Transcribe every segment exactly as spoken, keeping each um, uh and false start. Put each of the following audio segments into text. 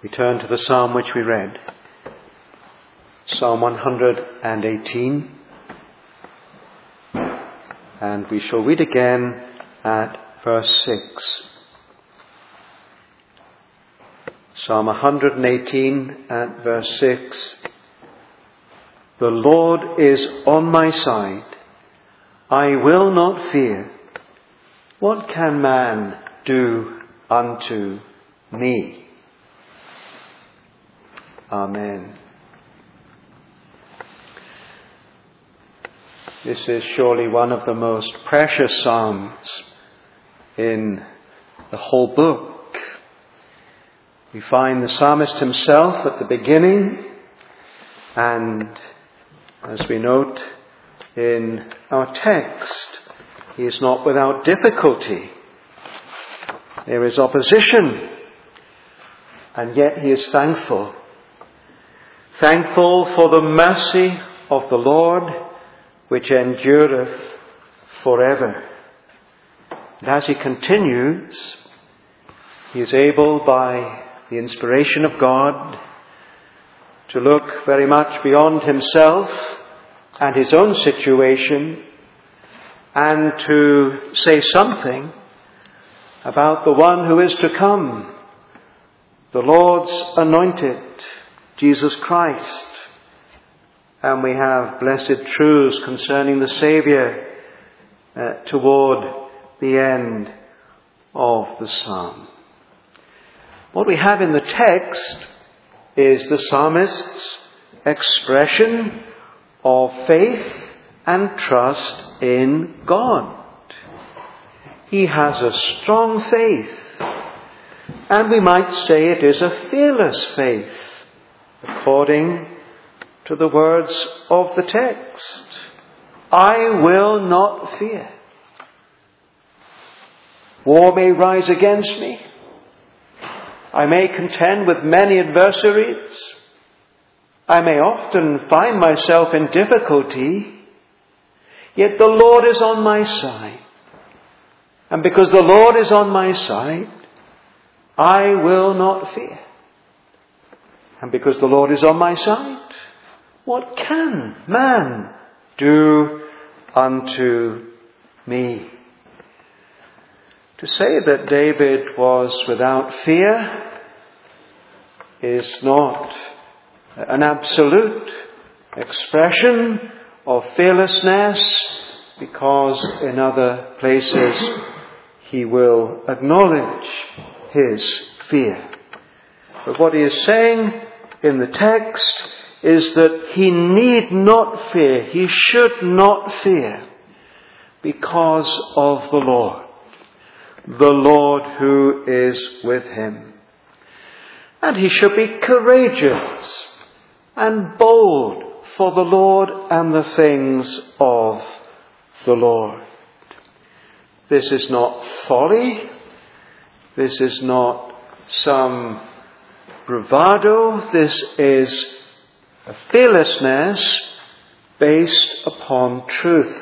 We turn to the psalm which we read, Psalm one hundred eighteen, and we shall read again at verse six. Psalm one hundred eighteen at verse six. The Lord is on my side. I will not fear. What can man do unto me? Amen. This is surely one of the most precious psalms in the whole book. We find the psalmist himself at the beginning, and as we note in our text, he is not without difficulty. There is opposition, and yet he is thankful. Thankful for the mercy of the Lord, which endureth forever. And as he continues, he is able, by the inspiration of God, to look very much beyond himself and his own situation, and to say something about the one who is to come, the Lord's anointed, Jesus Christ. And we have blessed truths concerning the Saviour uh, toward the end of the psalm. What we have in the text is the psalmist's expression of faith and trust in God. He has a strong faith, and we might say it is a fearless faith, according to the words of the text. I will not fear. War may rise against me. I may contend with many adversaries. I may often find myself in difficulty. Yet the Lord is on my side. And because the Lord is on my side, I will not fear. And because the Lord is on my side, what can man do unto me? To say that David was without fear is not an absolute expression of fearlessness, because in other places he will acknowledge his fear. But what he is saying in the text is that he need not fear, he should not fear, because of the Lord, the Lord who is with him. And he should be courageous and bold for the Lord and the things of the Lord. This is not folly. This is not some bravado. This is a fearlessness based upon truth,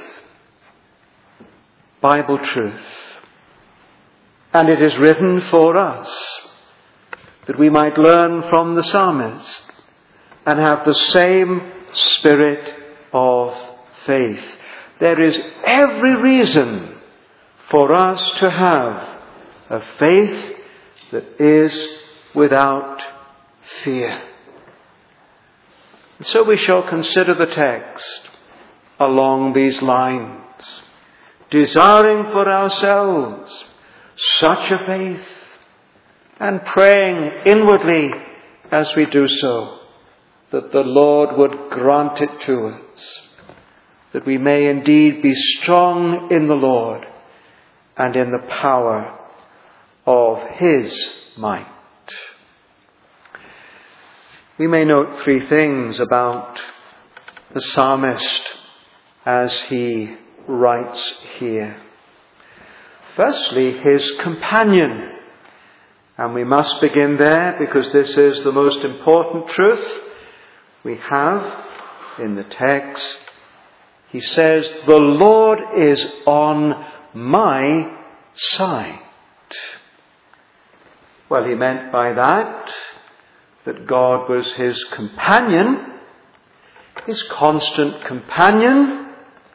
Bible truth. And it is written for us that we might learn from the psalmist and have the same spirit of faith. There is every reason for us to have a faith that is without fear. And so we shall consider the text along these lines, desiring for ourselves such a faith, and praying inwardly as we do so that the Lord would grant it to us, that we may indeed be strong in the Lord and in the power of his might. We may note three things about the psalmist as he writes here. Firstly, his companion. And we must begin there because this is the most important truth we have in the text. He says, the Lord is on my side. Well, he meant by that that God was his companion, his constant companion.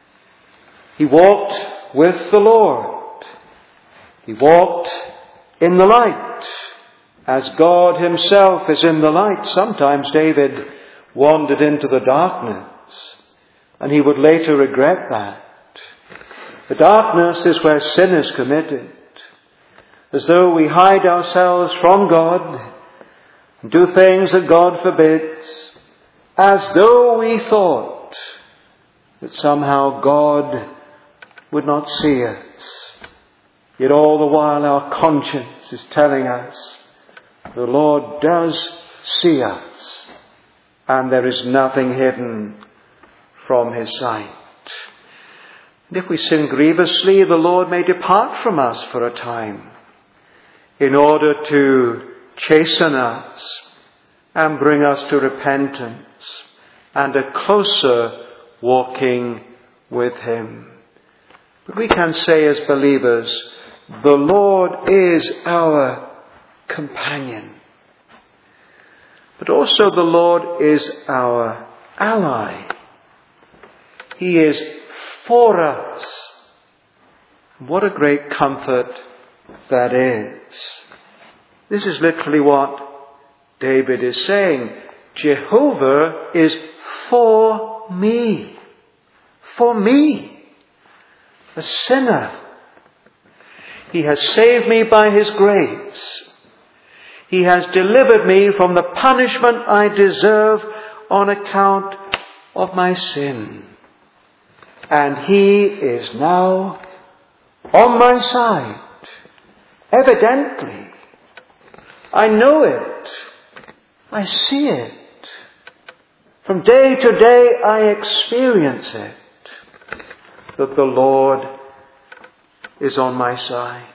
He walked with the Lord. He walked in the light, as God himself is in the light. Sometimes David wandered into the darkness, and he would later regret that. The darkness is where sin is committed. As though we hide ourselves from God, and do things that God forbids, as though we thought that somehow God would not see us. Yet all the while our conscience is telling us the Lord does see us, and there is nothing hidden from his sight. And if we sin grievously, the Lord may depart from us for a time in order to chasten us and bring us to repentance and a closer walking with him. But we can say as believers, the Lord is our companion. But also the Lord is our ally. He is for us. What a great comfort that is. This is literally what David is saying. Jehovah is for me. For me, a sinner. He has saved me by his grace. He has delivered me from the punishment I deserve on account of my sin. And he is now on my side. Evidently. I know it. I see it. From day to day I experience it. That the Lord is on my side.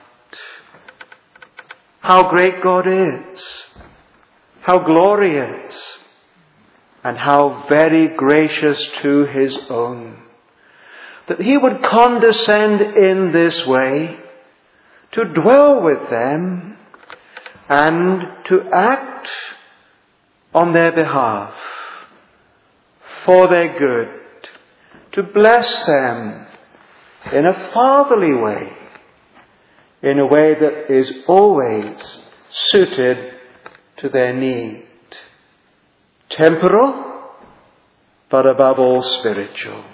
How great God is. How glorious. And how very gracious to his own. That he would condescend in this way to dwell with them and to act on their behalf for their good, to bless them in a fatherly way, in a way that is always suited to their need. Temporal, but above all spiritual.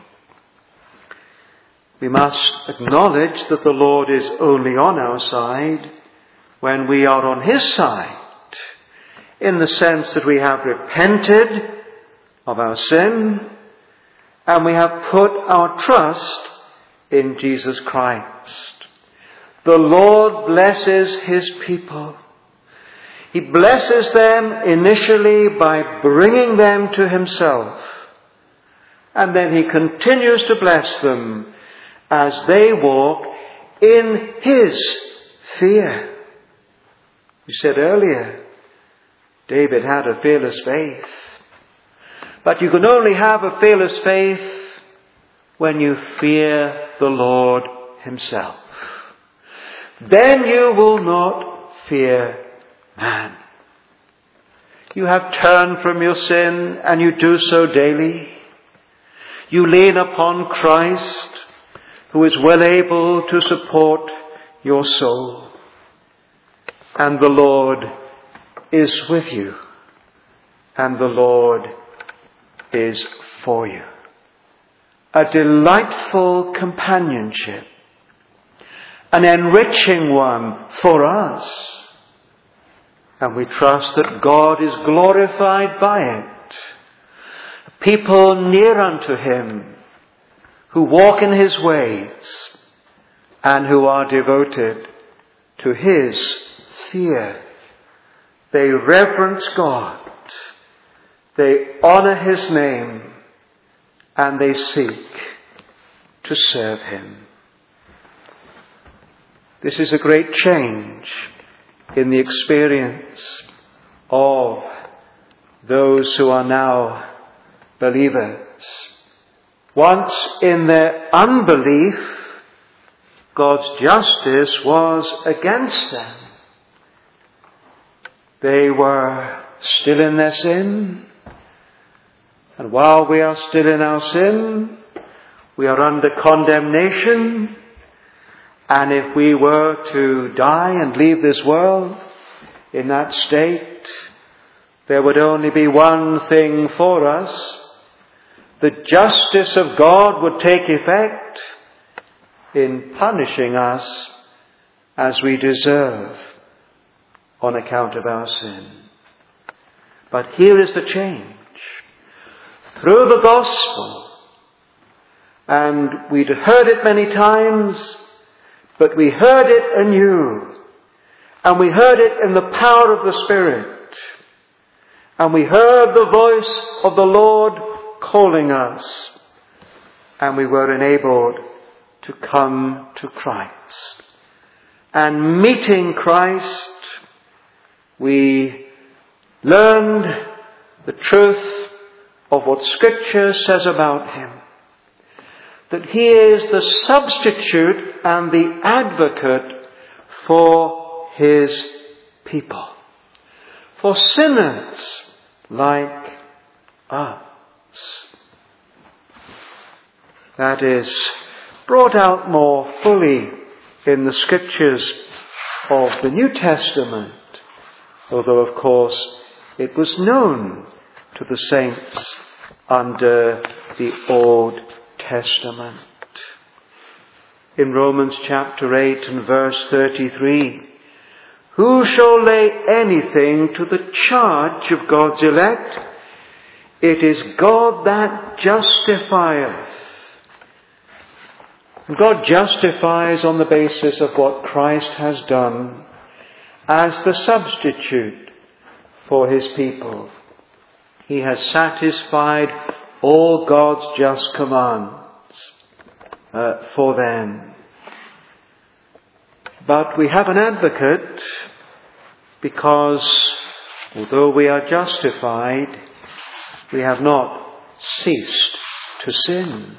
We must acknowledge that the Lord is only on our side when we are on his side, in the sense that we have repented of our sin and we have put our trust in Jesus Christ. The Lord blesses his people. He blesses them initially by bringing them to himself, and then he continues to bless them as they walk in his fear. We said earlier, David had a fearless faith. But you can only have a fearless faith when you fear the Lord himself. Then you will not fear man. You have turned from your sin, and you do so daily. You lean upon Christ, who is well able to support your soul. And the Lord is with you. And the Lord is for you. A delightful companionship. An enriching one for us. And we trust that God is glorified by it. People near unto him, who walk in his ways and who are devoted to his fear. They reverence God, they honor his name, and they seek to serve him. This is a great change in the experience of those who are now believers. Once in their unbelief, God's justice was against them. They were still in their sin. And while we are still in our sin, we are under condemnation. And if we were to die and leave this world in that state, there would only be one thing for us. The justice of God would take effect in punishing us as we deserve on account of our sin. But here is the change. Through the gospel, and we'd heard it many times, but we heard it anew, and we heard it in the power of the Spirit, and we heard the voice of the Lord calling us, and we were enabled to come to Christ. And meeting Christ, we learned the truth of what Scripture says about Him. That He is the substitute and the advocate for His people. For sinners like us. That is brought out more fully in the Scriptures of the New Testament, although of course it was known to the saints under the Old Testament. In Romans chapter eight and verse thirty-three, who shall lay anything to the charge of God's elect? It is God that justifieth. God justifies on the basis of what Christ has done as the substitute for His people. He has satisfied all God's just commands uh, for them. But we have an advocate because although we are justified, we have not ceased to sin.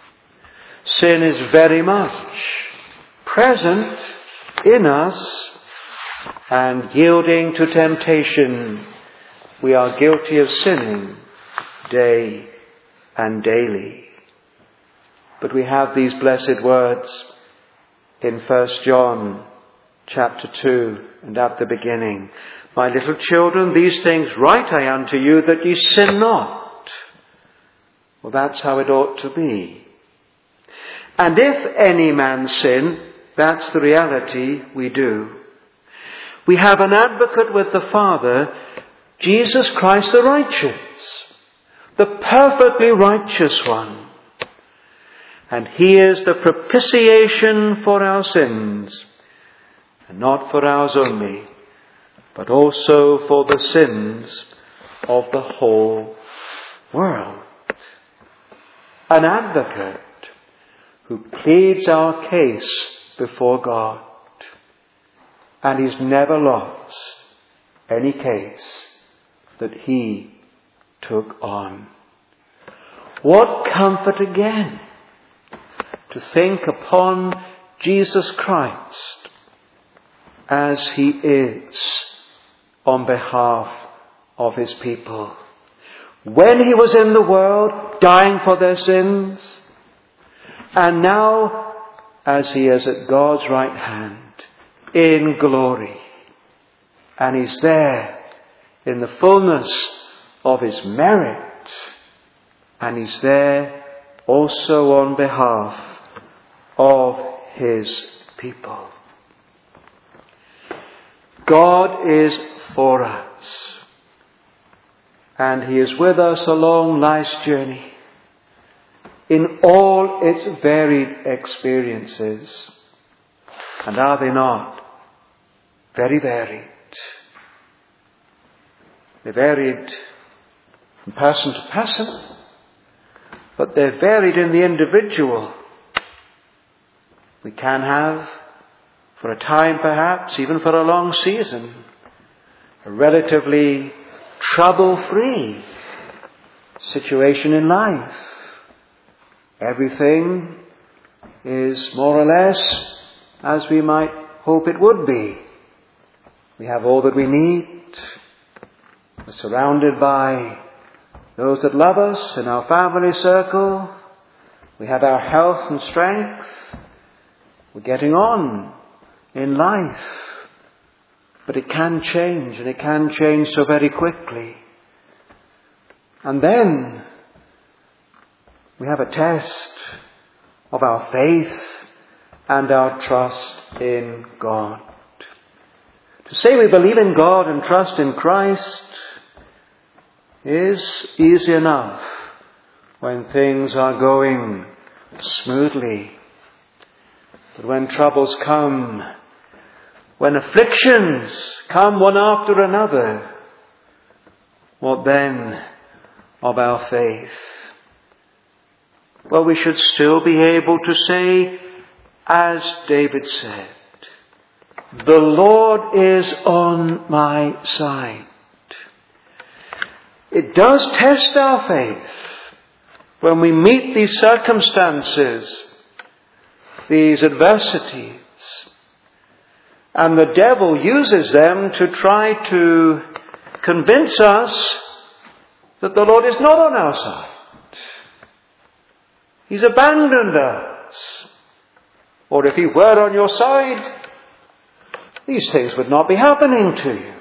Sin is very much present in us, and yielding to temptation, we are guilty of sinning day and daily. But we have these blessed words in First John chapter two and at the beginning. My little children, these things write I unto you, that ye sin not. Well, that's how it ought to be. And if any man sin, that's the reality, we do. We have an advocate with the Father, Jesus Christ the righteous, the perfectly righteous one. And He is the propitiation for our sins, and not for ours only, but also for the sins of the whole world. An advocate who pleads our case before God. And He's never lost any case that He took on. What comfort again to think upon Jesus Christ as He is on behalf of His people. When He was in the world, dying for their sins, and now as He is at God's right hand in glory, and He's there in the fullness of His merit, and He's there also on behalf of His people. God is for us, and He is with us along life's journey in all its varied experiences. And are they not very varied? They're varied from person to person, but they're varied in the individual. We can have, for a time perhaps, even for a long season, a relatively trouble-free situation in life. Everything is more or less as we might hope it would be. We have all that we need. We're surrounded by those that love us in our family circle. We have our health and strength. We're getting on in life. But it can change, and it can change so very quickly. And then we have a test of our faith and our trust in God. To say we believe in God and trust in Christ is easy enough when things are going smoothly. But when troubles come, when afflictions come one after another, what then of our faith? Well, we should still be able to say, as David said, "The Lord is on my side." It does test our faith when we meet these circumstances, these adversities, and the devil uses them to try to convince us that the Lord is not on our side. He's abandoned us. Or if he were on your side, these things would not be happening to you.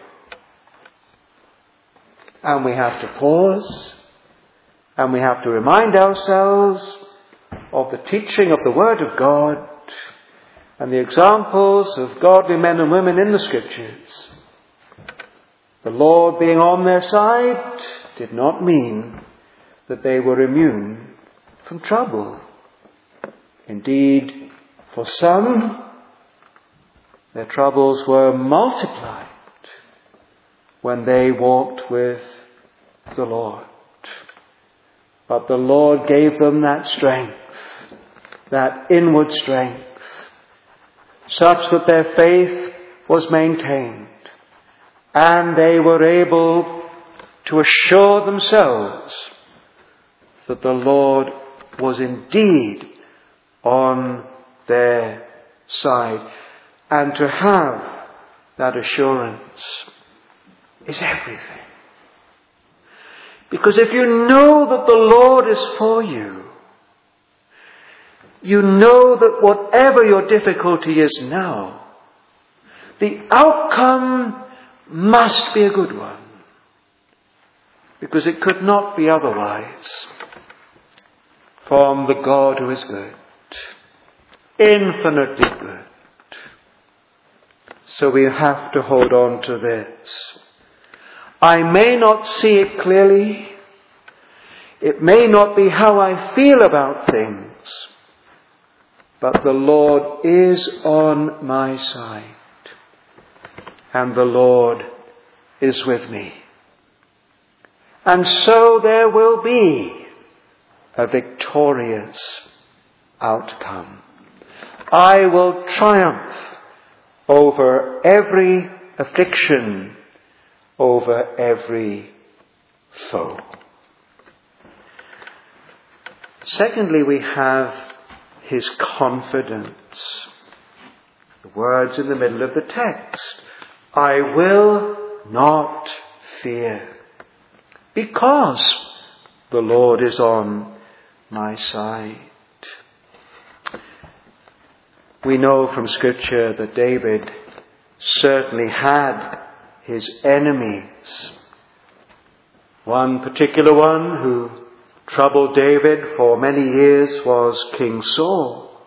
And we have to pause, and we have to remind ourselves of the teaching of the Word of God and the examples of godly men and women in the Scriptures. The Lord being on their side did not mean that they were immune from trouble. Indeed, for some, their troubles were multiplied when they walked with the Lord. But the Lord gave them that strength, that inward strength, such that their faith was maintained, and they were able to assure themselves that the Lord was indeed on their side. And to have that assurance is everything. Because if you know that the Lord is for you, you know that whatever your difficulty is now, the outcome must be a good one. Because it could not be otherwise from the God who is good, infinitely good. So we have to hold on to this. I may not see it clearly. It may not be how I feel about things. But the Lord is on my side. And the Lord is with me. And so there will be a victorious outcome. I will triumph over every affliction, over every foe. Secondly, we have his confidence. The words in the middle of the text. I will not fear, because the Lord is on my side. We know from Scripture that David certainly had his enemies. One particular one who troubled David for many years was King Saul.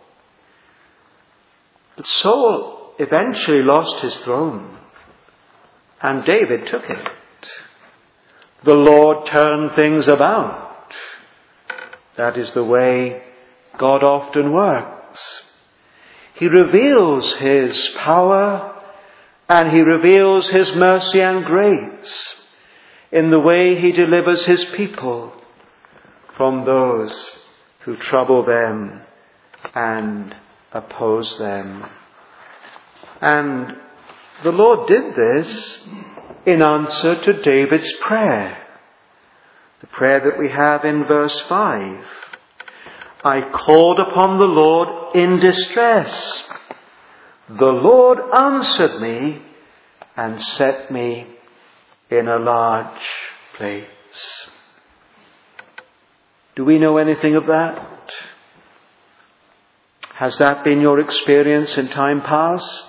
But Saul eventually lost his throne, and David took it. The Lord turned things about. That is the way God often works. He reveals his power, and he reveals his mercy and grace in the way he delivers his people from those who trouble them and oppose them. And the Lord did this in answer to David's prayer. The prayer that we have in verse five. I called upon the Lord in distress. The Lord answered me and set me in a large place. Do we know anything of that? Has that been your experience in time past?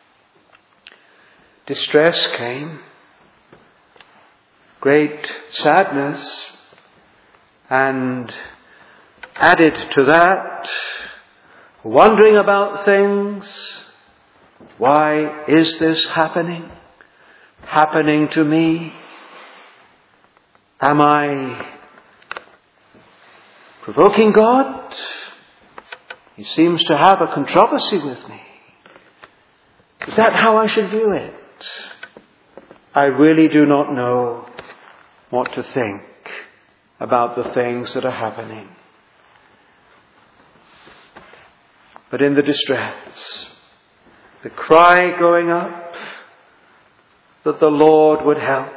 Distress came, great sadness, and added to that, wondering about things. Why is this happening? Happening to me? Am I provoking God? He seems to have a controversy with me. Is that how I should view it? I really do not know what to think about the things that are happening. But in the distress, the cry going up that the Lord would help,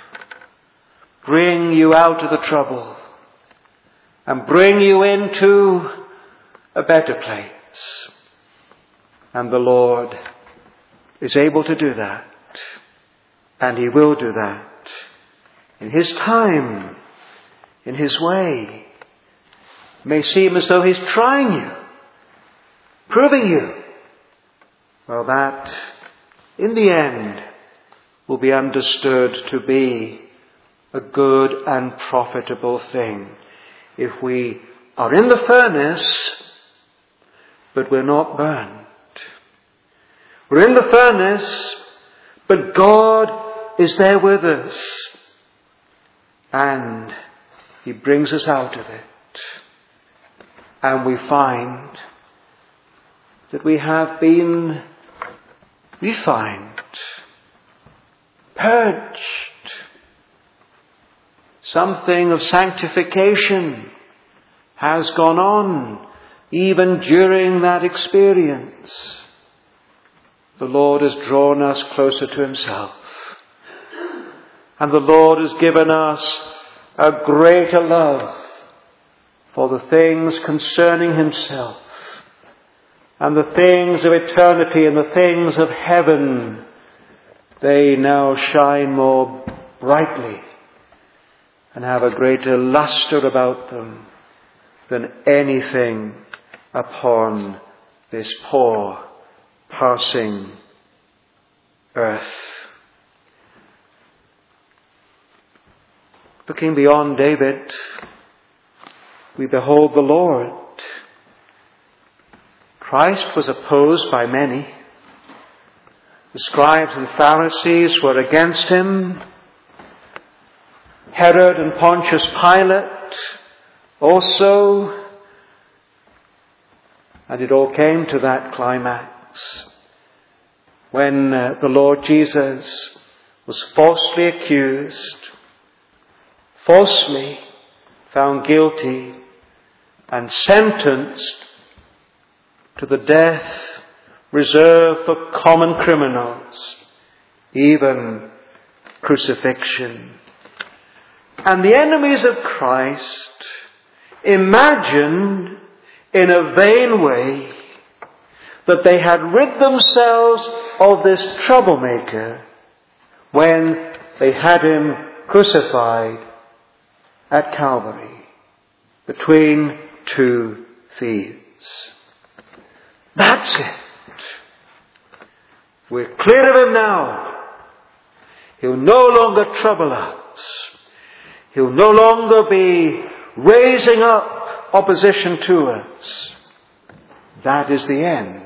bring you out of the trouble and bring you into a better place. And the Lord is able to do that. And He will do that in His time, in His way. It may seem as though He's trying you, proving you. Well, that in the end will be understood to be a good and profitable thing. If we are in the furnace, but we're not burned. We're in the furnace, but God is there with us. And He brings us out of it. And we find that we have been refined, purged. Something of sanctification has gone on even during that experience. The Lord has drawn us closer to Himself. And the Lord has given us a greater love for the things concerning Himself and the things of eternity and the things of heaven. They now shine more brightly and have a greater luster about them than anything upon this poor passing earth. Looking beyond David, we behold the Lord. Christ was opposed by many. The scribes and Pharisees were against Him. Herod and Pontius Pilate also. And it all came to that climax when uh, the Lord Jesus was falsely accused, falsely found guilty, and sentenced to the death reserved for common criminals, even crucifixion. And the enemies of Christ imagined in a vain way that they had rid themselves of this troublemaker when they had Him crucified at Calvary between two thieves. That's it. We're clear of Him now. He'll no longer trouble us. He'll no longer be raising up opposition to us. That is the end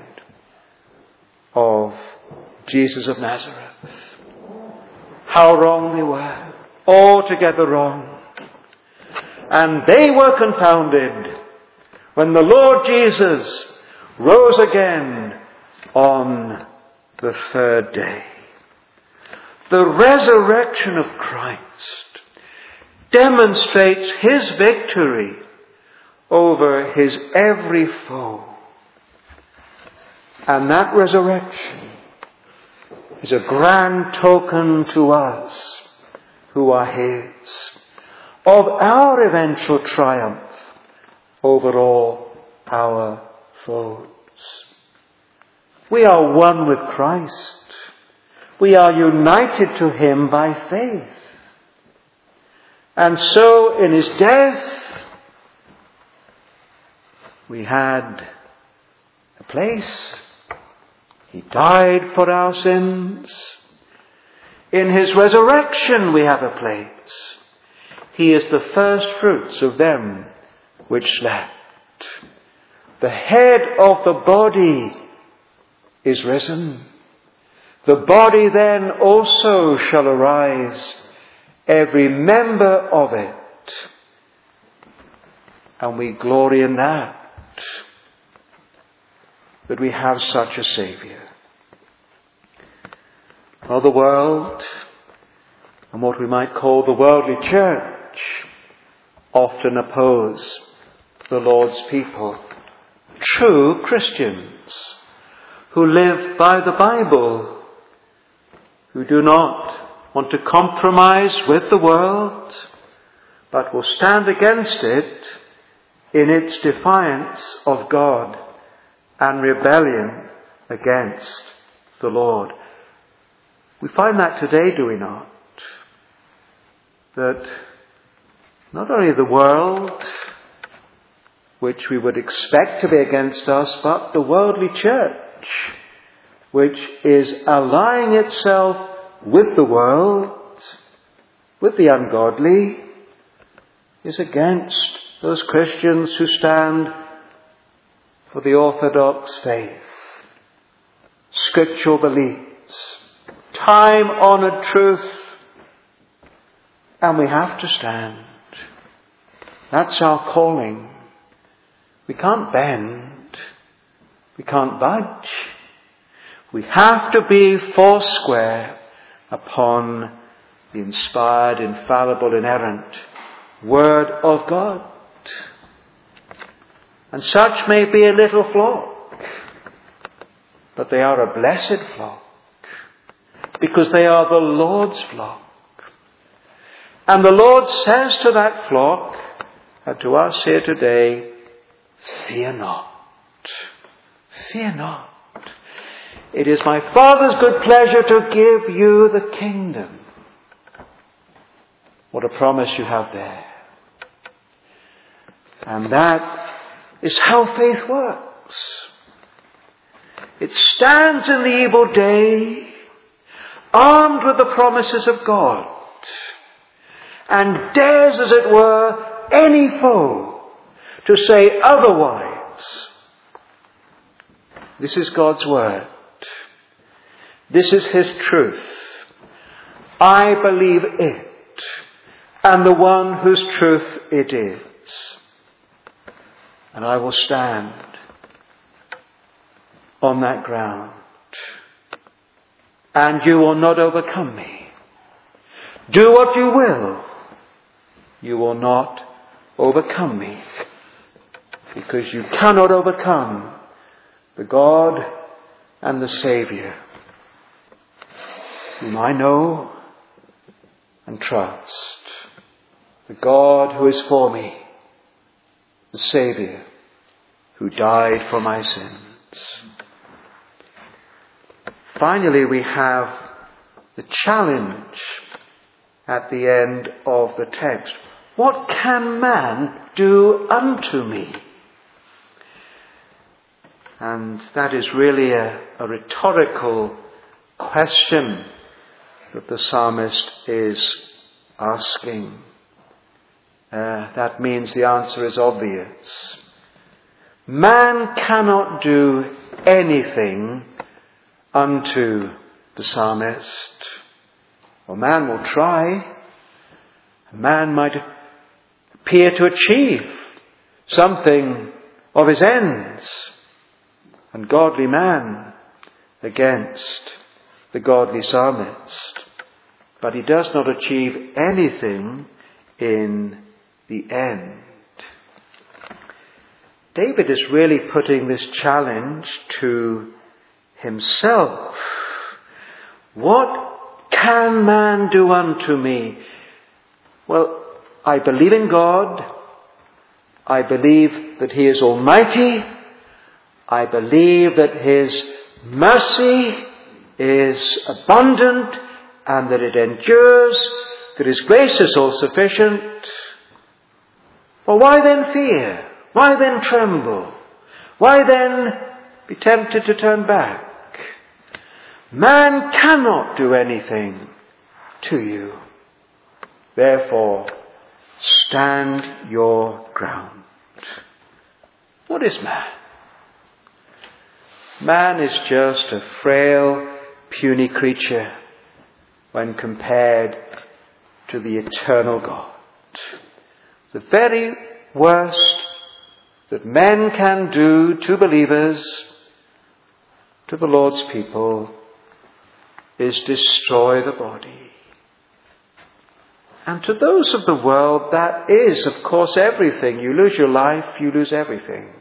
of Jesus of Nazareth. How wrong they were. Altogether wrong. And they were confounded when the Lord Jesus rose again on the third day. The resurrection of Christ demonstrates His victory over His every foe. And that resurrection is a grand token to us who are His of our eventual triumph over all our foes. We are one with Christ. We are united to him by faith. And so in his death, we had a place. He died for our sins. In his resurrection we have a place. He is the first fruits of them which slept. The head of the body is risen. The body then also shall arise, every member of it. And we glory in that, that we have such a Saviour. Well, the world, and what we might call the worldly church, often oppose the Lord's people, true Christians, who live by the Bible, who do not want to compromise with the world, but will stand against it in its defiance of God and rebellion against the Lord. We find that today, do we not? That not only the world, which we would expect to be against us, but the worldly church, which is allying itself with the world, with the ungodly, is against those Christians who stand for the orthodox faith, scriptural beliefs, time-honoured truth, and we have to stand. That's our calling. We can't bend. We can't budge. We have to be foursquare upon the inspired, infallible, inerrant Word of God. And such may be a little flock, but they are a blessed flock, because they are the Lord's flock. And the Lord says to that flock, and to us here today, fear not. Fear not. It is my Father's good pleasure to give you the kingdom. What a promise you have there. And that is how faith works. It stands in the evil day, armed with the promises of God, and dares, as it were, any foe to say otherwise. This is God's word. This is his truth. I believe it, and the one whose truth it is. And I will stand on that ground. And you will not overcome me. Do what you will, you will not overcome me. Because you cannot overcome the God and the Saviour whom I know and trust. The God who is for me. The Saviour who died for my sins. Finally, we have the challenge at the end of the text. What can man do unto me? And that is really a, a rhetorical question that the psalmist is asking. Uh, that means the answer is obvious. Man cannot do anything unto the psalmist. Well, man will try. Man might appear to achieve something of his ends. And godly man against the godly psalmist. But he does not achieve anything in the end. David is really putting this challenge to himself. What can man do unto me? Well, I believe in God. I believe that he is almighty. I believe that his mercy is abundant and that it endures, that His grace is all sufficient. Well, why then fear? Why then tremble? Why then be tempted to turn back? Man cannot do anything to you. Therefore, stand your ground. What is man? Man is just a frail, puny creature when compared to the eternal God. The very worst that men can do to believers, to the Lord's people, is destroy the body. And to those of the world, that is, of course, everything. You lose your life, you lose everything.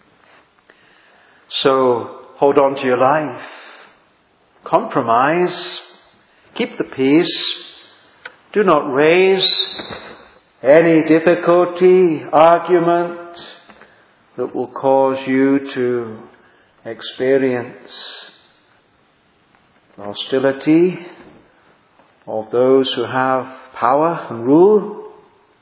So, hold on to your life. Compromise. Keep the peace. Do not raise any difficulty, argument that will cause you to experience the hostility of those who have power and rule.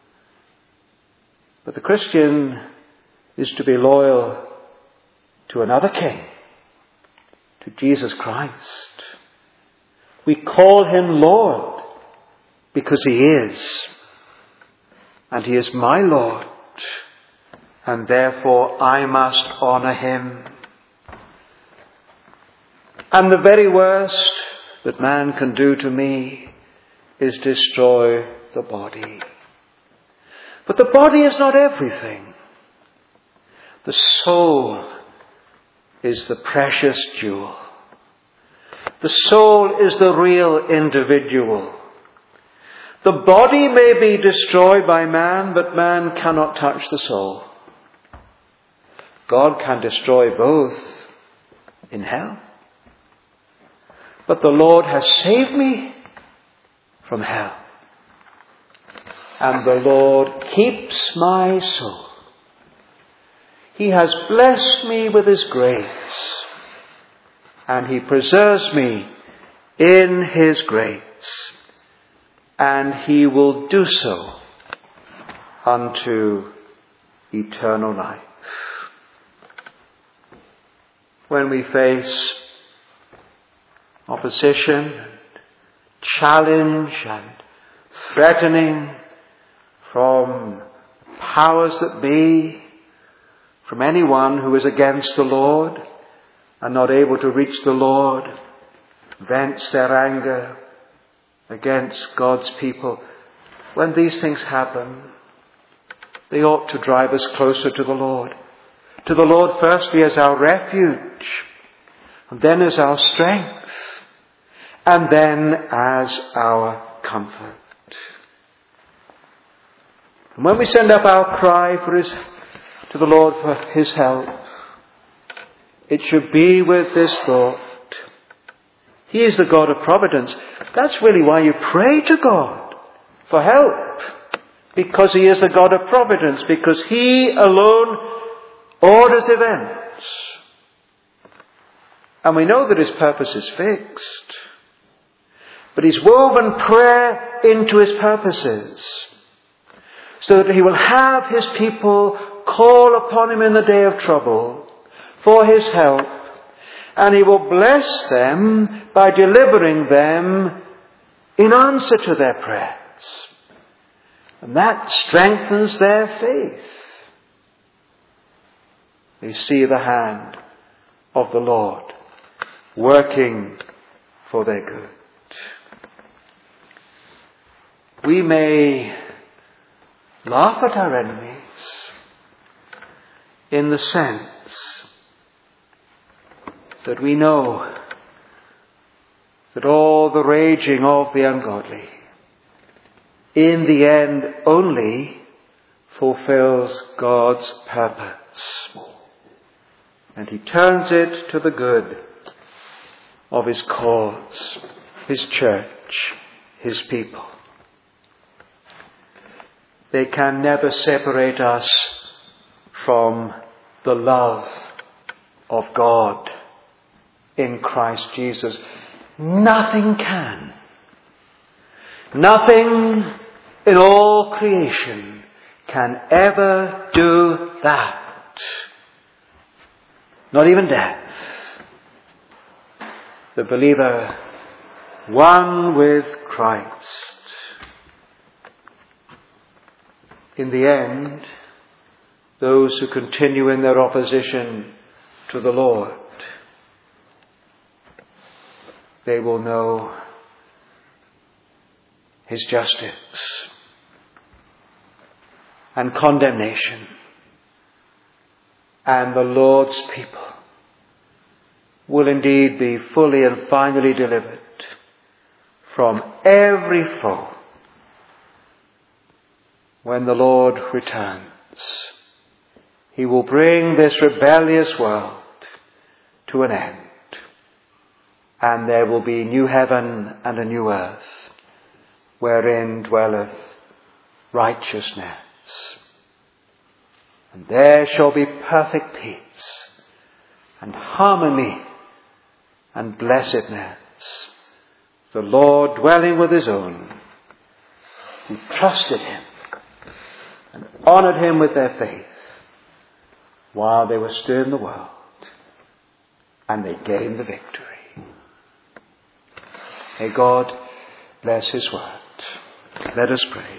But the Christian is to be loyal to another King, to Jesus Christ. We call Him Lord because He is. And He is my Lord. And therefore I must honour Him. And the very worst that man can do to me is destroy the body. But the body is not everything. The soul is the precious jewel. The soul is the real individual. The body may be destroyed by man, but man cannot touch the soul. God can destroy both in hell. But the Lord has saved me from hell. And the Lord keeps my soul. He has blessed me with His grace. And He preserves me in His grace. And He will do so unto eternal life. When we face opposition, and challenge and threatening from powers that be, from anyone who is against the Lord and not able to reach the Lord, vents their anger against God's people. When these things happen, they ought to drive us closer to the Lord. To the Lord firstly as our refuge, and then as our strength, and then as our comfort. And when we send up our cry for his, to the Lord for His help, it should be with this thought: He is the God of providence. That's really why you pray to God for help. Because He is the God of providence. Because He alone orders events. And we know that His purpose is fixed. But He's woven prayer into His purposes, so that He will have His people call upon Him in the day of trouble for His help. And He will bless them by delivering them in answer to their prayers. And that strengthens their faith. They see the hand of the Lord working for their good. We may laugh at our enemies in the sense that we know that all the raging of the ungodly in the end only fulfills God's purpose. And He turns it to the good of His cause, His church, His people. They can never separate us from the love of God in Christ Jesus. Nothing can. Nothing in all creation can ever do that. Not even death. The believer, one with Christ. In the end, those who continue in their opposition to the Lord, they will know His justice and condemnation, and the Lord's people will indeed be fully and finally delivered from every foe when the Lord returns. He will bring this rebellious world to an end, and there will be new heaven and a new earth wherein dwelleth righteousness. And there shall be perfect peace and harmony and blessedness, the Lord dwelling with His own, who trusted Him and honoured Him with their faith while they were still in the world, and they gained the victory. May God bless His word. Let us pray.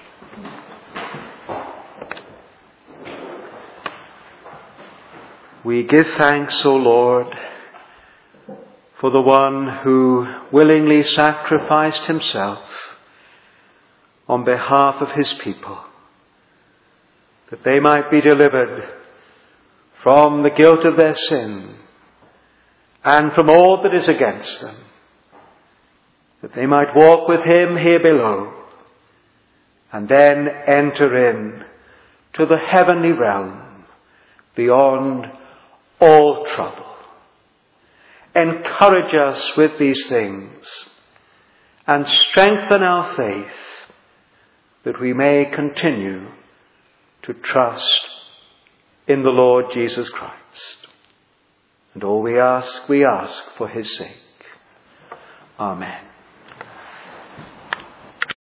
We give thanks, O Lord, for the one who willingly sacrificed himself on behalf of his people, that they might be delivered from the guilt of their sin and from all that is against them, that they might walk with Him here below and then enter in to the heavenly realm beyond all trouble. Encourage us with these things and strengthen our faith, that we may continue to trust in the Lord Jesus Christ. And all we ask, we ask for His sake. Amen.